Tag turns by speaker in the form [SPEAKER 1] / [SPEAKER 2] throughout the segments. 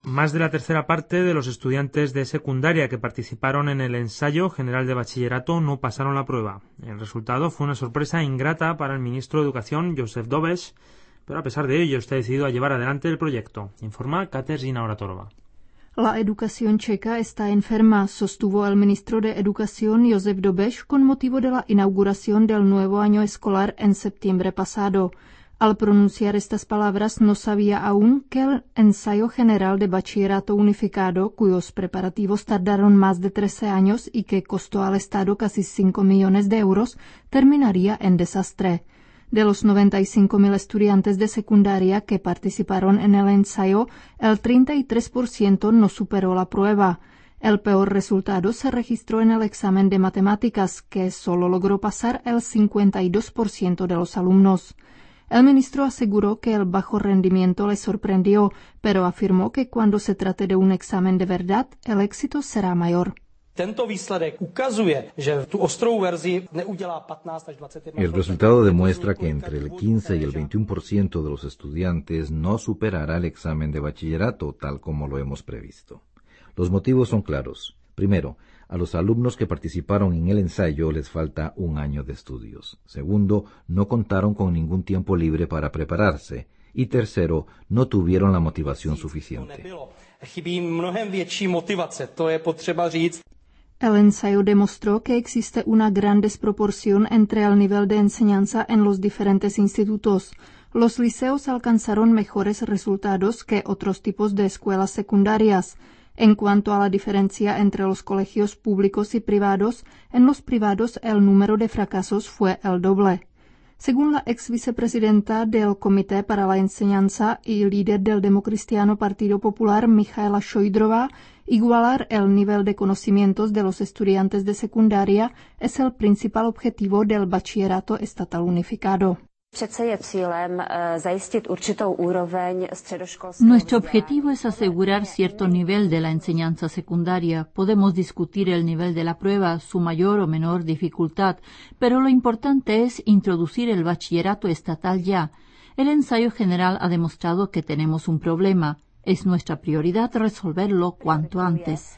[SPEAKER 1] Más de la tercera parte de los estudiantes de secundaria que participaron en el ensayo general de bachillerato no pasaron la prueba. El resultado fue una sorpresa ingrata para el ministro de Educación, Josef Dobeš, pero a pesar de ello está decidido a llevar adelante el proyecto, informa Kateřina Oratorova.
[SPEAKER 2] La educación checa está enferma, sostuvo el ministro de Educación Josef Dobeš con motivo de la inauguración del nuevo año escolar en septiembre pasado. Al pronunciar estas palabras no sabía aún que el ensayo general de bachillerato unificado, cuyos preparativos tardaron más de 13 años y que costó al Estado casi 5 millones de euros, terminaría en desastre. De los 95.000 estudiantes de secundaria que participaron en el ensayo, el 33% no superó la prueba. El peor resultado se registró en el examen de matemáticas, que solo logró pasar el 52% de los alumnos. El ministro aseguró que el bajo rendimiento le sorprendió, pero afirmó que cuando se trate de un examen de verdad, el éxito será mayor.
[SPEAKER 3] El resultado demuestra que entre el 15 y el 21% de los estudiantes no superará el examen de bachillerato, tal como lo hemos previsto. Los motivos son claros. Primero, a los alumnos que participaron en el ensayo les falta un año de estudios. Segundo, no contaron con ningún tiempo libre para prepararse. Y tercero, no tuvieron la motivación suficiente.
[SPEAKER 2] El ensayo demostró que existe una gran desproporción entre el nivel de enseñanza en los diferentes institutos. Los liceos alcanzaron mejores resultados que otros tipos de escuelas secundarias. En cuanto a la diferencia entre los colegios públicos y privados, en los privados el número de fracasos fue el doble. Según la ex vicepresidenta del Comité para la Enseñanza y líder del Democristiano Partido Popular, Michaela Šojdrová, igualar el nivel de conocimientos de los estudiantes de secundaria es el principal objetivo del bachillerato estatal unificado.
[SPEAKER 4] Nuestro objetivo es asegurar cierto nivel de la enseñanza secundaria. Podemos discutir el nivel de la prueba, su mayor o menor dificultad, pero lo importante es introducir el bachillerato estatal ya. El ensayo general ha demostrado que tenemos un problema. Es nuestra prioridad resolverlo cuanto antes.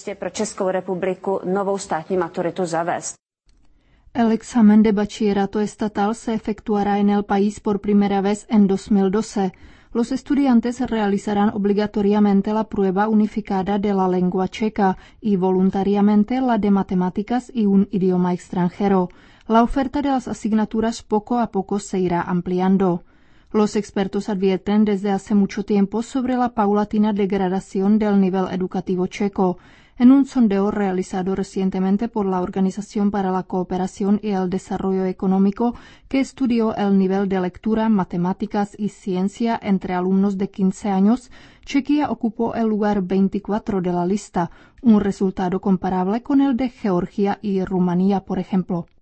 [SPEAKER 2] El examen de bachillerato estatal se efectuará en el país por primera vez en 2012. Los estudiantes realizarán obligatoriamente la prueba unificada de la lengua checa y voluntariamente la de matemáticas y un idioma extranjero. La oferta de las asignaturas poco a poco se irá ampliando. Los expertos advierten desde hace mucho tiempo sobre la paulatina degradación del nivel educativo checo. En un sondeo realizado recientemente por la Organización para la Cooperación y el Desarrollo Económico, que estudió el nivel de lectura, matemáticas y ciencia entre alumnos de 15 años, Chequia ocupó el lugar 24 de la lista, un resultado comparable con el de Georgia y Rumanía, por ejemplo.